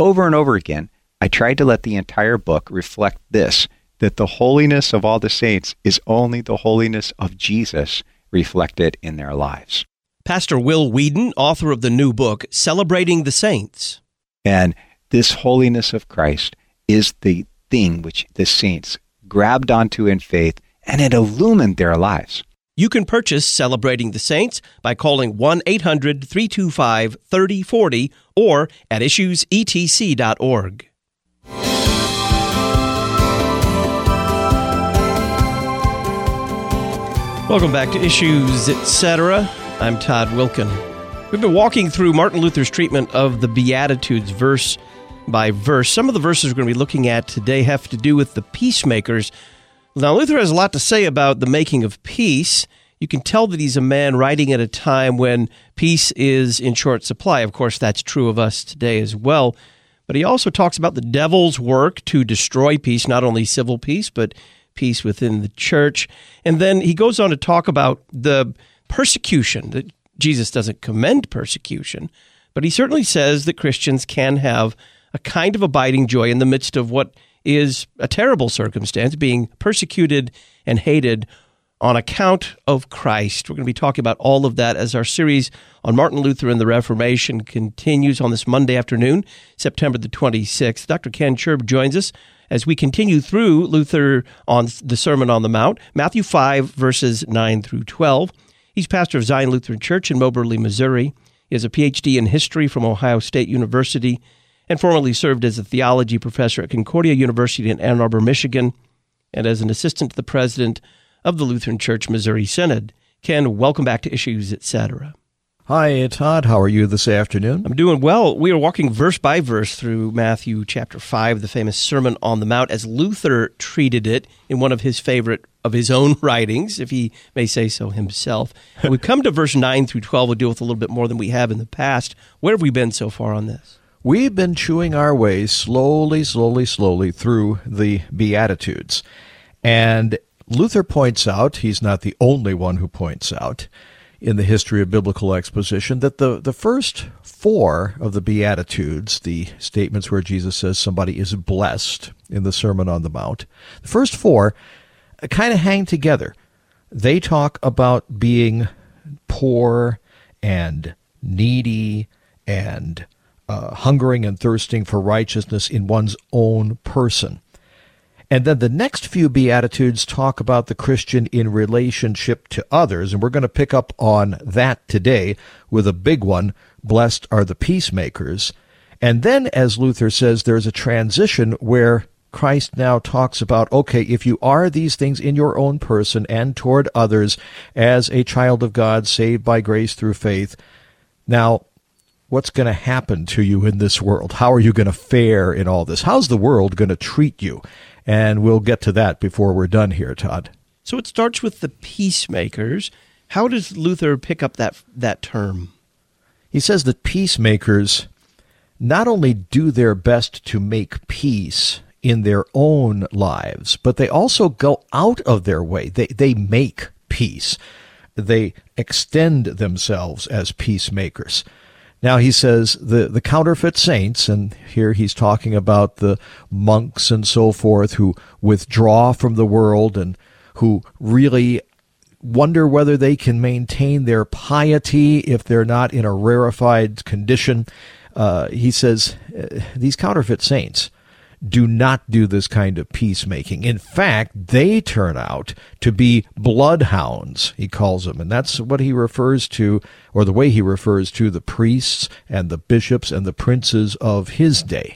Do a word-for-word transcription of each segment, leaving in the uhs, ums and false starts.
over and over again, I tried to let the entire book reflect this, that the holiness of all the saints is only the holiness of Jesus reflected in their lives. Pastor Will Whedon, author of the new book, Celebrating the Saints. And this holiness of Christ is the thing which the saints grabbed onto in faith, and it illumined their lives. You can purchase Celebrating the Saints by calling one eight hundred three two five three oh four oh or at issues e t c dot org. Welcome back to Issues, et cetera. I'm Todd Wilkin. We've been walking through Martin Luther's treatment of the Beatitudes verse by verse. Some of the verses we're going to be looking at today have to do with the peacemakers. Now, Luther has a lot to say about the making of peace. You can tell that he's a man writing at a time when peace is in short supply. Of course, that's true of us today as well. But he also talks about the devil's work to destroy peace, not only civil peace, but peace within the church. And then he goes on to talk about the persecution, that Jesus doesn't commend persecution, but he certainly says that Christians can have a kind of abiding joy in the midst of what is a terrible circumstance, being persecuted and hated on account of Christ. We're going to be talking about all of that as our series on Martin Luther and the Reformation continues on this Monday afternoon, September the twenty-sixth. Doctor Ken Sherb joins us as we continue through Luther on the Sermon on the Mount, Matthew five, verses nine through twelve. He's pastor of Zion Lutheran Church in Moberly, Missouri. He has a P H D in history from Ohio State University and formerly served as a theology professor at Concordia University in Ann Arbor, Michigan, and as an assistant to the president of the Lutheran Church Missouri Synod. Ken, welcome back to Issues, et cetera. Hi, Todd. How are you this afternoon? I'm doing well. We are walking verse by verse through Matthew chapter five, the famous Sermon on the Mount, as Luther treated it in one of his favorite of his own writings, if he may say so himself. And we've come to verse nine through twelve. We'll deal with a little bit more than we have in the past. Where have we been so far on this? We've been chewing our way slowly, slowly, slowly through the Beatitudes. And Luther points out, he's not the only one who points out, in the history of biblical exposition, that the, the first four of the Beatitudes, the statements where Jesus says somebody is blessed in the Sermon on the Mount, the first four kind of hang together. They talk about being poor and needy and uh, hungering and thirsting for righteousness in one's own person. And then the next few Beatitudes talk about the Christian in relationship to others, and we're going to pick up on that today with a big one, blessed are the peacemakers. And then, as Luther says, there's a transition where Christ now talks about, okay, if you are these things in your own person and toward others as a child of God saved by grace through faith, now what's going to happen to you in this world? How are you going to fare in all this? How's the world going to treat you? And we'll get to that before we're done here, Todd. So it starts with the peacemakers. How does Luther pick up that that term? He says that peacemakers not only do their best to make peace in their own lives, but they also go out of their way. They, they make peace. They extend themselves as peacemakers. Now, he says the, the counterfeit saints, and here he's talking about the monks and so forth who withdraw from the world and who really wonder whether they can maintain their piety if they're not in a rarefied condition. Uh, he says these counterfeit saints do not do this kind of peacemaking. In fact, they turn out to be bloodhounds, he calls them. And that's what he refers to, or the way he refers to the priests and the bishops and the princes of his day.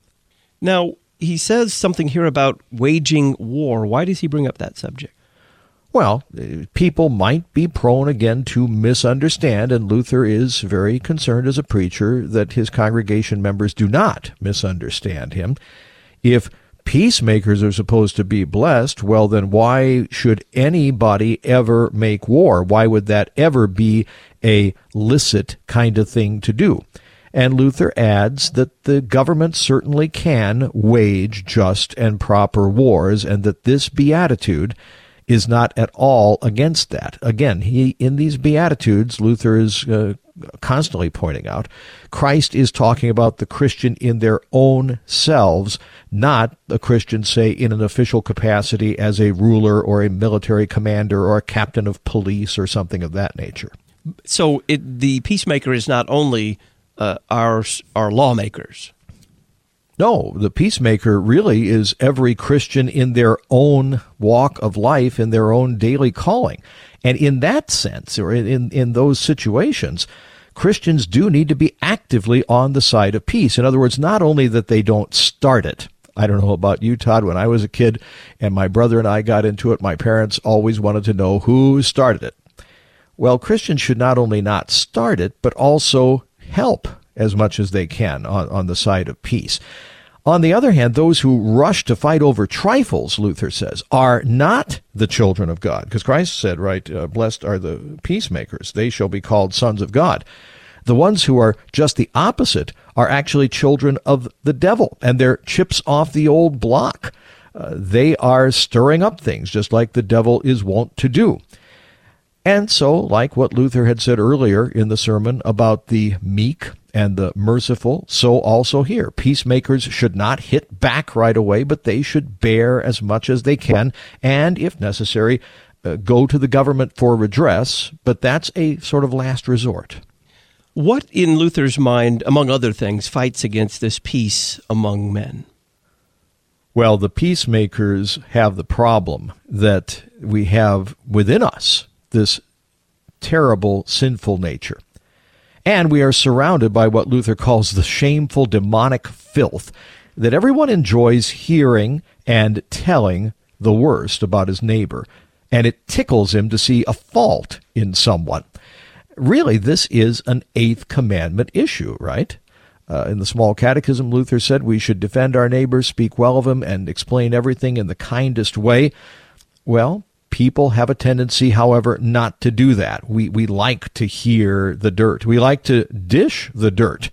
Now, he says something here about waging war. Why does he bring up that subject? Well, people might be prone again to misunderstand, and Luther is very concerned as a preacher that his congregation members do not misunderstand him. If peacemakers are supposed to be blessed, well, then why should anybody ever make war? Why would that ever be a licit kind of thing to do? And Luther adds that the government certainly can wage just and proper wars, and that this beatitude is not at all against that. Again, he in these Beatitudes, Luther is uh, constantly pointing out, Christ is talking about the Christian in their own selves, not a Christian, say, in an official capacity as a ruler or a military commander or a captain of police or something of that nature. So it, the peacemaker is not only uh, our our lawmakers. No, the peacemaker really is every Christian in their own walk of life, in their own daily calling. And in that sense, or in, in those situations, Christians do need to be actively on the side of peace. In other words, not only that they don't start it. I don't know about you, Todd. When I was a kid and my brother and I got into it, my parents always wanted to know who started it. Well, Christians should not only not start it, but also help as much as they can on, on the side of peace. On the other hand, those who rush to fight over trifles, Luther says, are not the children of God. Because Christ said, right, uh, blessed are the peacemakers. They shall be called sons of God. The ones who are just the opposite are actually children of the devil, and they're chips off the old block. Uh, they are stirring up things, just like the devil is wont to do. And so, like what Luther had said earlier in the sermon about the meek and the merciful, so also here. Peacemakers should not hit back right away, but they should bear as much as they can, and, if necessary, uh, go to the government for redress, but that's a sort of last resort. What, in Luther's mind, among other things, fights against this peace among men? Well, the peacemakers have the problem that we have within us, this terrible, sinful nature. And we are surrounded by what Luther calls the shameful demonic filth that everyone enjoys hearing and telling the worst about his neighbor. And it tickles him to see a fault in someone. Really, this is an Eighth Commandment issue, right? Uh, in the Small Catechism, Luther said we should defend our neighbor, speak well of him, and explain everything in the kindest way. Well, people have a tendency, however, not to do that. We we like to hear the dirt. We like to dish the dirt.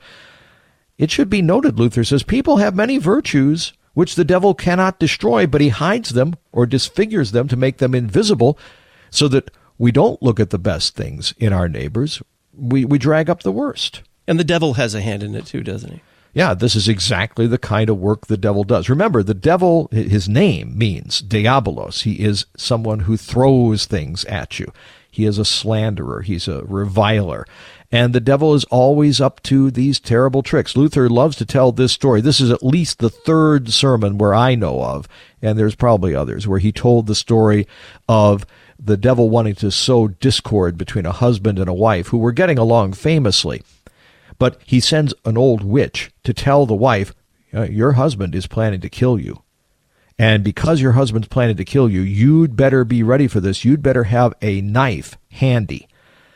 It should be noted, Luther says, people have many virtues which the devil cannot destroy, but he hides them or disfigures them to make them invisible so that we don't look at the best things in our neighbors. We, we drag up the worst. And the devil has a hand in it too, doesn't he? Yeah, this is exactly the kind of work the devil does. Remember, the devil, his name means diabolos. He is someone who throws things at you. He is a slanderer. He's a reviler. And the devil is always up to these terrible tricks. Luther loves to tell this story. This is at least the third sermon where I know of, and there's probably others, where he told the story of the devil wanting to sow discord between a husband and a wife who were getting along famously. But he sends an old witch to tell the wife, your husband is planning to kill you. And because your husband's planning to kill you, you'd better be ready for this. You'd better have a knife handy.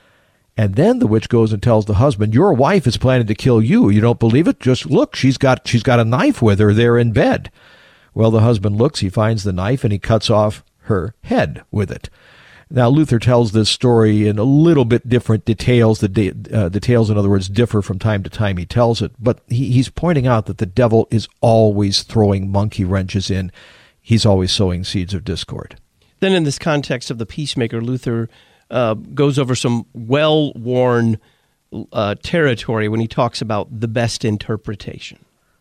And then the witch goes and tells the husband, your wife is planning to kill you. You don't believe it? Just look, she's got she's got a knife with her there in bed. Well, the husband looks, he finds the knife, and he cuts off her head with it. Now, Luther tells this story in a little bit different details. The de- uh, details, in other words, differ from time to time he tells it. But he, he's pointing out that the devil is always throwing monkey wrenches in. He's always sowing seeds of discord. Then in this context of the peacemaker, Luther uh, goes over some well-worn uh, territory when he talks about the best interpretation.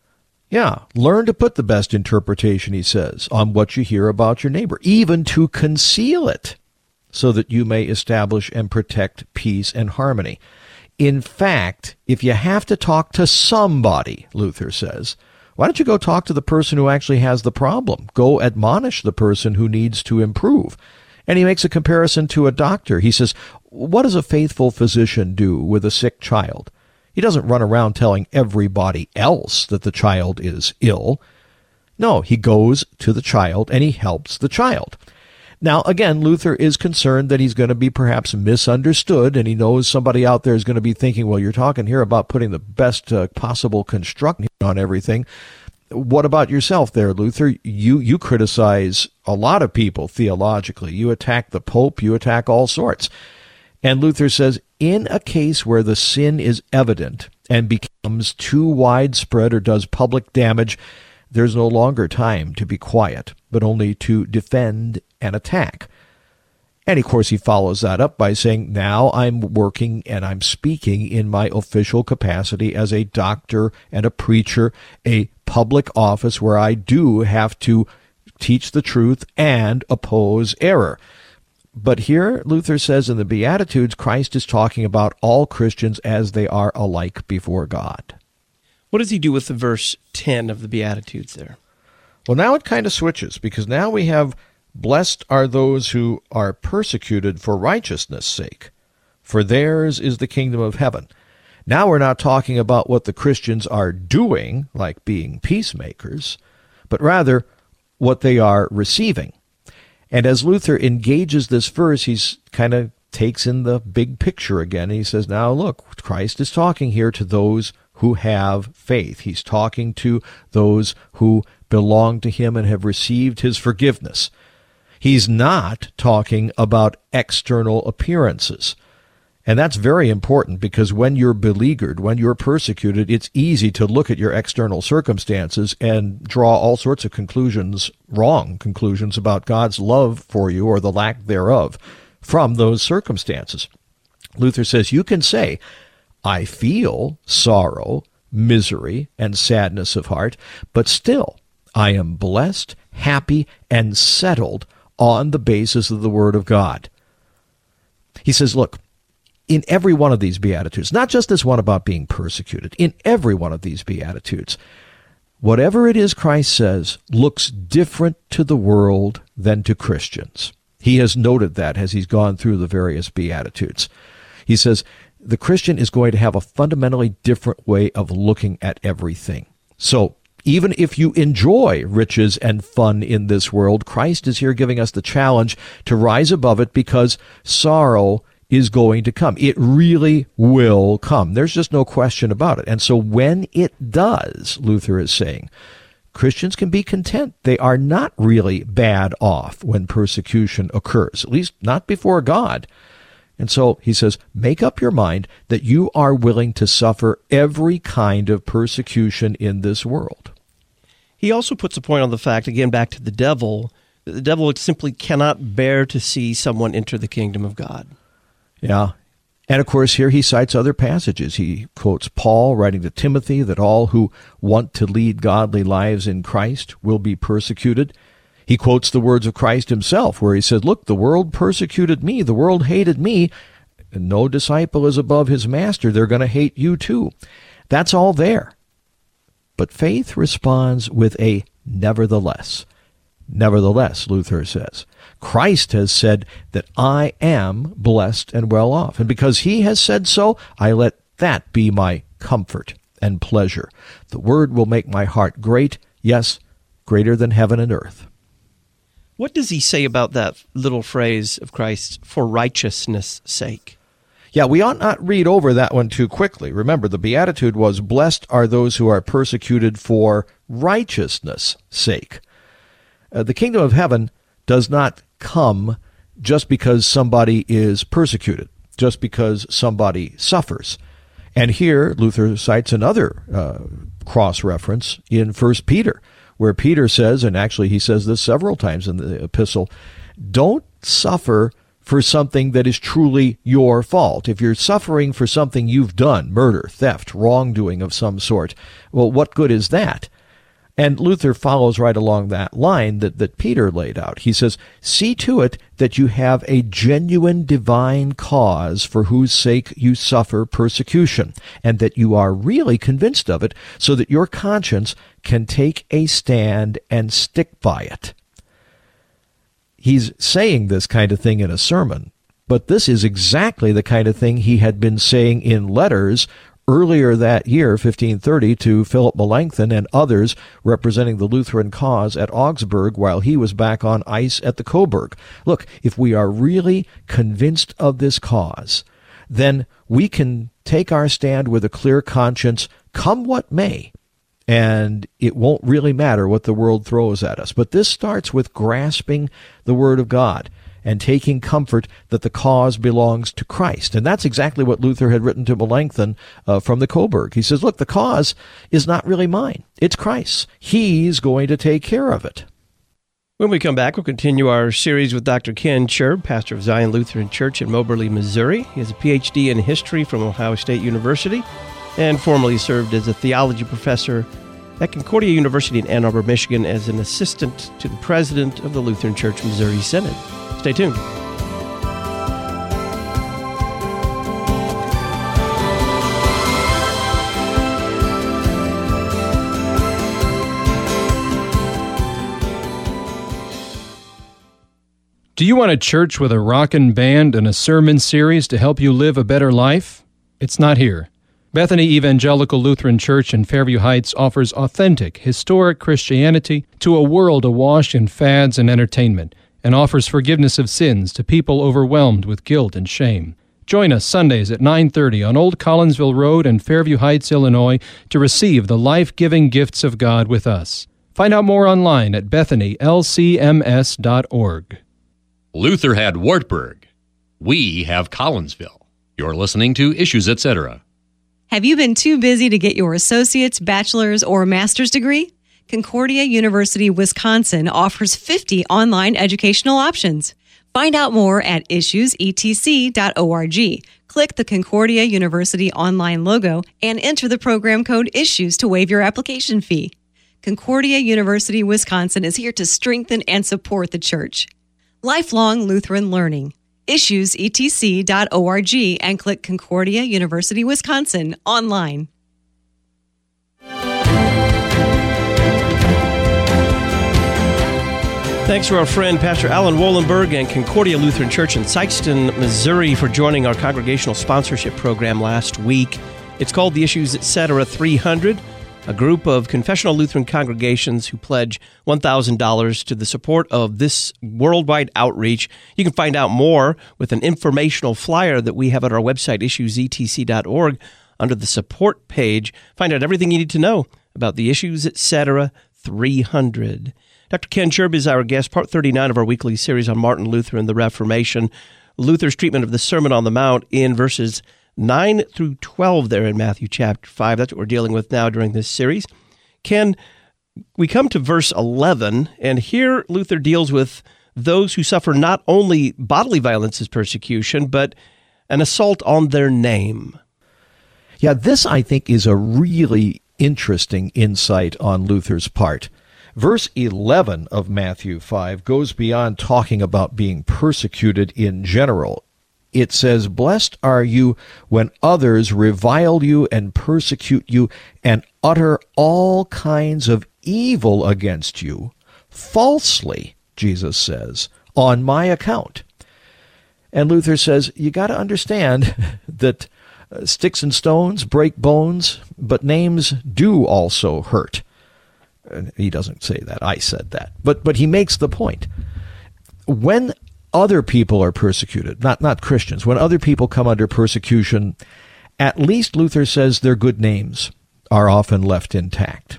Yeah, learn to put the best interpretation, he says, on what you hear about your neighbor, even to conceal it, so that you may establish and protect peace and harmony. In fact, if you have to talk to somebody, Luther says, why don't you go talk to the person who actually has the problem? Go admonish the person who needs to improve. And he makes a comparison to a doctor. He says, what does a faithful physician do with a sick child? He doesn't run around telling everybody else that the child is ill. No, he goes to the child and he helps the child. Now, again, Luther is concerned that he's going to be perhaps misunderstood, and he knows somebody out there is going to be thinking, well, you're talking here about putting the best uh, possible construction on everything. What about yourself there, Luther? You you criticize a lot of people theologically. You attack the Pope. You attack all sorts. And Luther says, in a case where the sin is evident and becomes too widespread or does public damage, there's no longer time to be quiet, but only to defend and attack. And of course, he follows that up by saying, now I'm working and I'm speaking in my official capacity as a doctor and a preacher, a public office where I do have to teach the truth and oppose error. But here, Luther says in the Beatitudes, Christ is talking about all Christians as they are alike before God. What does he do with the verse ten of the Beatitudes there? Well, now it kind of switches, because now we have, blessed are those who are persecuted for righteousness' sake, for theirs is the kingdom of heaven. Now we're not talking about what the Christians are doing, like being peacemakers, but rather what they are receiving. And as Luther engages this verse, he's kind of takes in the big picture again. He says, now look, Christ is talking here to those who have faith. He's talking to those who belong to him and have received his forgiveness. He's not talking about external appearances. And that's very important, because when you're beleaguered, when you're persecuted, it's easy to look at your external circumstances and draw all sorts of conclusions, wrong conclusions about God's love for you or the lack thereof from those circumstances. Luther says you can say, I feel sorrow, misery, and sadness of heart, but still I am blessed, happy, and settled on the basis of the Word of God. He says, look, in every one of these Beatitudes, not just this one about being persecuted, in every one of these Beatitudes, whatever it is Christ says looks different to the world than to Christians. He has noted that as he's gone through the various Beatitudes. He says the Christian is going to have a fundamentally different way of looking at everything. So even if you enjoy riches and fun in this world, Christ is here giving us the challenge to rise above it, because sorrow is going to come. It really will come. There's just no question about it. And so when it does, Luther is saying, Christians can be content. They are not really bad off when persecution occurs, at least not before God. And so he says, make up your mind that you are willing to suffer every kind of persecution in this world. He also puts a point on the fact, again, back to the devil, that the devil simply cannot bear to see someone enter the kingdom of God. Yeah. And of course, here he cites other passages. He quotes Paul writing to Timothy that all who want to lead godly lives in Christ will be persecuted. He quotes the words of Christ himself, where he said, look, the world persecuted me, the world hated me, and no disciple is above his master. They're going to hate you too. That's all there. But faith responds with a nevertheless. Nevertheless, Luther says, Christ has said that I am blessed and well off. And because he has said so, I let that be my comfort and pleasure. The word will make my heart great, yes, greater than heaven and earth. What does he say about that little phrase of Christ, for righteousness' sake? Yeah, we ought not read over that one too quickly. Remember, the Beatitude was, blessed are those who are persecuted for righteousness' sake. Uh, the kingdom of heaven does not come just because somebody is persecuted, just because somebody suffers. And here, Luther cites another uh, cross-reference in First Peter, where Peter says, and actually he says this several times in the epistle, don't suffer for something that is truly your fault. If you're suffering for something you've done, murder, theft, wrongdoing of some sort, well, what good is that? And Luther follows right along that line that, that Peter laid out. He says, see to it that you have a genuine divine cause for whose sake you suffer persecution, and that you are really convinced of it, so that your conscience can take a stand and stick by it. He's saying this kind of thing in a sermon, but this is exactly the kind of thing he had been saying in letters earlier that year, fifteen thirty, to Philip Melanchthon and others representing the Lutheran cause at Augsburg while he was back on ice at the Coburg. Look, if we are really convinced of this cause, then we can take our stand with a clear conscience, come what may, and it won't really matter what the world throws at us. But this starts with grasping the Word of God and taking comfort that the cause belongs to Christ. And that's exactly what Luther had written to Melanchthon uh, from the Coburg. He says, look, the cause is not really mine. It's Christ's. He's going to take care of it. When we come back, we'll continue our series with Doctor Ken Sherb, pastor of Zion Lutheran Church in Moberly, Missouri. He has a P H D in history from Ohio State University and formerly served as a theology professor at Concordia University in Ann Arbor, Michigan, as an assistant to the president of the Lutheran Church Missouri Synod. Stay tuned. Do you want a church with a rockin' band and a sermon series to help you live a better life? It's not here. Bethany Evangelical Lutheran Church in Fairview Heights offers authentic, historic Christianity to a world awash in fads and entertainment, and offers forgiveness of sins to people overwhelmed with guilt and shame. Join us Sundays at nine thirty on Old Collinsville Road in Fairview Heights, Illinois, to receive the life-giving gifts of God with us. Find out more online at bethany l c m s dot org. Luther had Wartburg. We have Collinsville. You're listening to Issues, et cetera. Have you been too busy to get your associate's, bachelor's, or master's degree? Concordia University, Wisconsin offers fifty online educational options. Find out more at issues e t c dot org. Click the Concordia University online logo and enter the program code ISSUES to waive your application fee. Concordia University, Wisconsin is here to strengthen and support the church. Lifelong Lutheran Learning. issues e t c dot org and click Concordia University, Wisconsin online. Thanks to our friend Pastor Alan Wollenberg and Concordia Lutheran Church in Sikeston, Missouri, for joining our congregational sponsorship program last week. It's called the Issues, et cetera. three hundred, a group of confessional Lutheran congregations who pledge one thousand dollars to the support of this worldwide outreach. You can find out more with an informational flyer that we have at our website, issues e t c dot org, under the support page. Find out everything you need to know about the Issues, et cetera. three hundred. Doctor Ken Sherb is our guest, part thirty-nine of our weekly series on Martin Luther and the Reformation, Luther's treatment of the Sermon on the Mount in verses nine through twelve there in Matthew chapter five. That's what we're dealing with now during this series. Ken, we come to verse eleven, and here Luther deals with those who suffer not only bodily violence as persecution, but an assault on their name. Yeah, this, I think, is a really interesting insight on Luther's part. Verse eleven of Matthew five goes beyond talking about being persecuted in general. It says, "Blessed are you when others revile you and persecute you and utter all kinds of evil against you, falsely," Jesus says, "on my account." And Luther says, you got to understand that uh, sticks and stones break bones, but names do also hurt. And he doesn't say that. I said that. But but he makes the point. When other people are persecuted, not not Christians, when other people come under persecution, at least Luther says their good names are often left intact.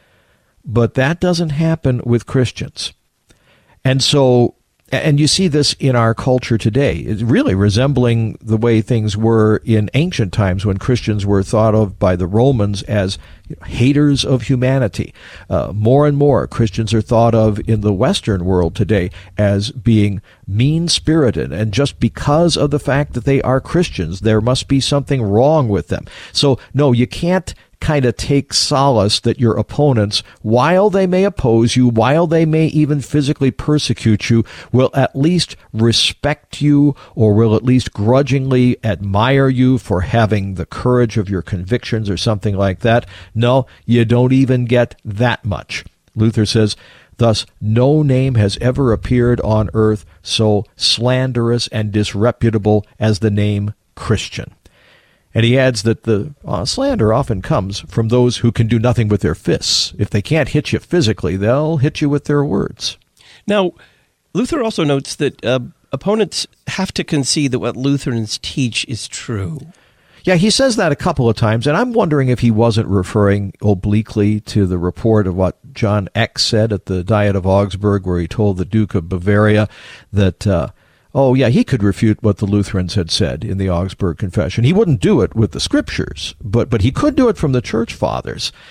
But that doesn't happen with Christians. And so, and you see this in our culture today. It's really resembling the way things were in ancient times when Christians were thought of by the Romans as haters of humanity. Uh, more and more Christians are thought of in the Western world today as being mean-spirited, and just because of the fact that they are Christians, there must be something wrong with them. So, no, you can't kind of take solace that your opponents, while they may oppose you, while they may even physically persecute you, will at least respect you, or will at least grudgingly admire you for having the courage of your convictions or something like that. No, you don't even get that much. Luther says, "Thus no name has ever appeared on earth so slanderous and disreputable as the name Christian." And he adds that the uh, slander often comes from those who can do nothing with their fists. If they can't hit you physically, they'll hit you with their words. Now, Luther also notes that uh, opponents have to concede that what Lutherans teach is true. Yeah, he says that a couple of times, and I'm wondering if he wasn't referring obliquely to the report of what John Eck said at the Diet of Augsburg, where he told the Duke of Bavaria that uh, Oh, yeah, he could refute what the Lutherans had said in the Augsburg Confession. He wouldn't do it with the Scriptures, but but he could do it from the Church Fathers.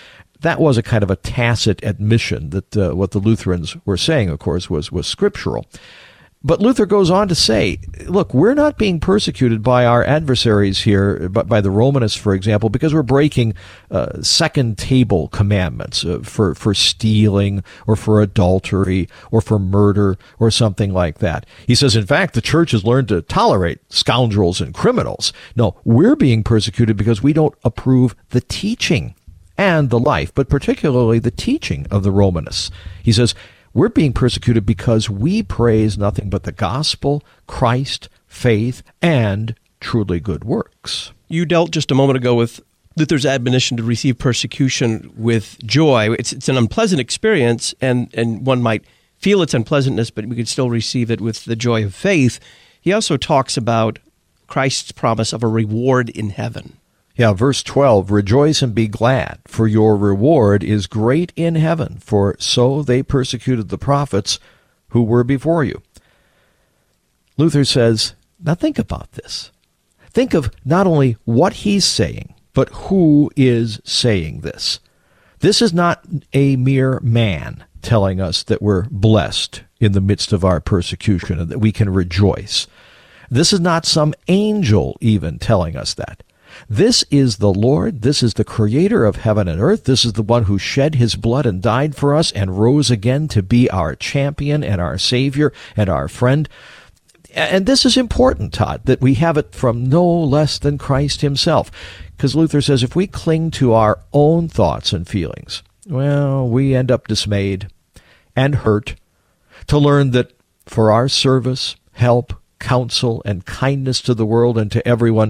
that was a kind of a tacit admission that uh, what the Lutherans were saying, of course, was, was scriptural. But Luther goes on to say, look, we're not being persecuted by our adversaries here, but by the Romanists, for example, because we're breaking uh, second table commandments uh, for, for stealing or for adultery or for murder or something like that. He says, in fact, the church has learned to tolerate scoundrels and criminals. No, we're being persecuted because we don't approve the teaching and the life, but particularly the teaching of the Romanists. He says, we're being persecuted because we praise nothing but the gospel, Christ, faith, and truly good works. You dealt just a moment ago with Luther's admonition to receive persecution with joy. It's it's an unpleasant experience, and, and one might feel its unpleasantness, but we could still receive it with the joy of faith. He also talks about Christ's promise of a reward in heaven. Yeah, verse twelve, rejoice and be glad, for your reward is great in heaven, for so they persecuted the prophets who were before you. Luther says, now think about this. Think of not only what he's saying, but who is saying this. This is not a mere man telling us that we're blessed in the midst of our persecution and that we can rejoice. This is not some angel even telling us that. This is the Lord. This is the creator of heaven and earth. This is the one who shed his blood and died for us and rose again to be our champion and our Savior and our friend. And this is important, Todd, that we have it from no less than Christ himself. Because Luther says if we cling to our own thoughts and feelings, well, we end up dismayed and hurt to learn that for our service, help, counsel, and kindness to the world and to everyone,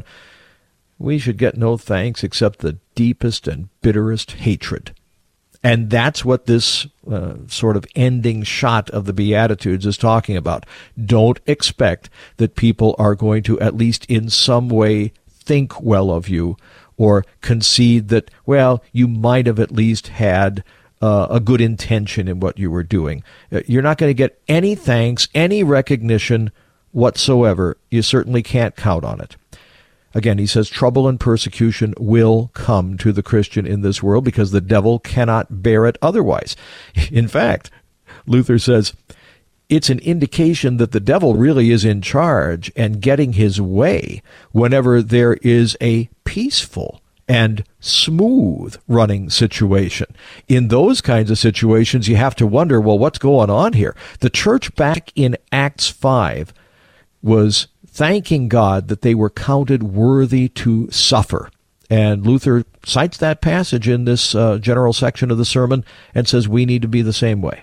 we should get no thanks except the deepest and bitterest hatred. And that's what this uh, sort of ending shot of the Beatitudes is talking about. Don't expect that people are going to, at least in some way, think well of you or concede that, well, you might have at least had uh, a good intention in what you were doing. You're not going to get any thanks, any recognition whatsoever. You certainly can't count on it. Again, he says trouble and persecution will come to the Christian in this world because the devil cannot bear it otherwise. In fact, Luther says it's an indication that the devil really is in charge and getting his way whenever there is a peaceful and smooth running situation. In those kinds of situations, you have to wonder, well, what's going on here? The church back in Acts five was thanking God that they were counted worthy to suffer. And Luther cites that passage in this uh, general section of the sermon and says we need to be the same way.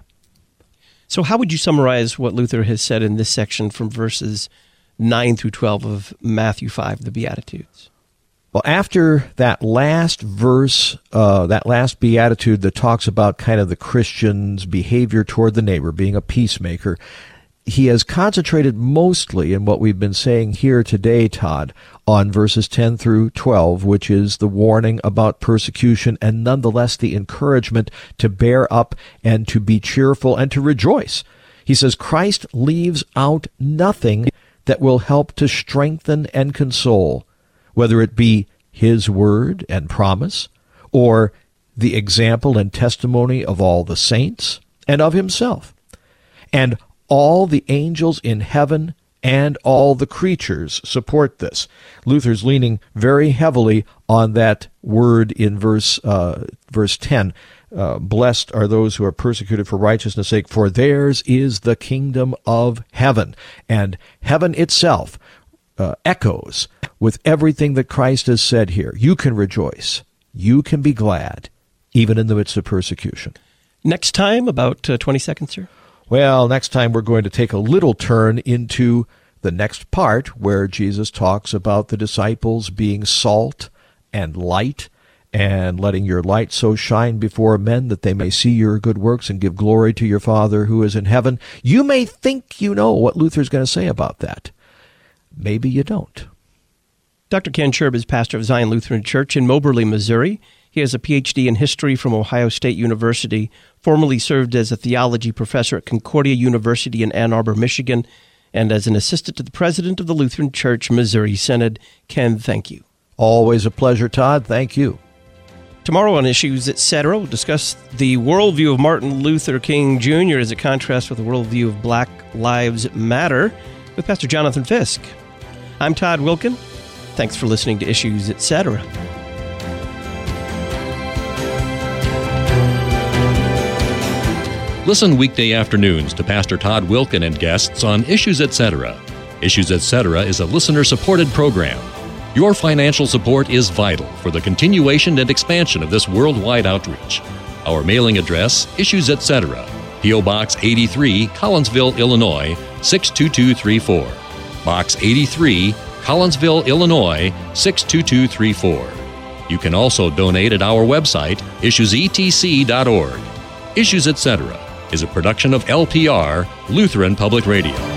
So how would you summarize what Luther has said in this section from verses nine through twelve of Matthew five, the Beatitudes? Well, after that last verse, uh, that last beatitude that talks about kind of the Christian's behavior toward the neighbor, being a peacemaker, he has concentrated mostly in what we've been saying here today, Todd, on verses ten through twelve, which is the warning about persecution and nonetheless the encouragement to bear up and to be cheerful and to rejoice. He says Christ leaves out nothing that will help to strengthen and console, whether it be his word and promise or the example and testimony of all the saints and of himself. And all the angels in heaven and all the creatures support this. Luther's leaning very heavily on that word in verse uh, verse ten. Uh, Blessed are those who are persecuted for righteousness' sake, for theirs is the kingdom of heaven. And heaven itself uh, echoes with everything that Christ has said here. You can rejoice. You can be glad, even in the midst of persecution. Next time, about uh, twenty seconds, sir. Well, next time we're going to take a little turn into the next part where Jesus talks about the disciples being salt and light and letting your light so shine before men that they may see your good works and give glory to your Father who is in heaven. You may think you know what Luther's going to say about that. Maybe you don't. Doctor Ken Sherb is pastor of Zion Lutheran Church in Moberly, Missouri. He has a P H D in history from Ohio State University, formerly served as a theology professor at Concordia University in Ann Arbor, Michigan, and as an assistant to the president of the Lutheran Church Missouri Synod. Ken, thank you. Always a pleasure, Todd. Thank you. Tomorrow on Issues, et cetera, we'll discuss the worldview of Martin Luther King Junior as it contrasts with the worldview of Black Lives Matter with Pastor Jonathan Fisk. I'm Todd Wilkin. Thanks for listening to Issues, et cetera. Listen weekday afternoons to Pastor Todd Wilkin and guests on Issues, et cetera. Issues, et cetera is a listener-supported program. Your financial support is vital for the continuation and expansion of this worldwide outreach. Our mailing address, Issues, et cetera. P O. Box eighty-three, Collinsville, Illinois, six two two three four. Box eighty-three, Collinsville, Illinois, six two two three four. You can also donate at our website, issues e t c dot org. Issues, et cetera is a production of L P R, Lutheran Public Radio.